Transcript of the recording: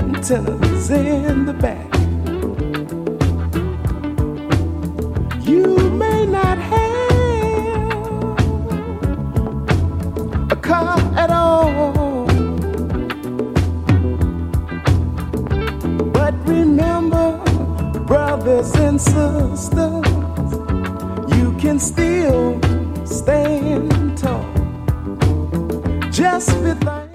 antennas in the back. You may not have a car at all, but remember, brothers and sisters, you can still stand tall. Just with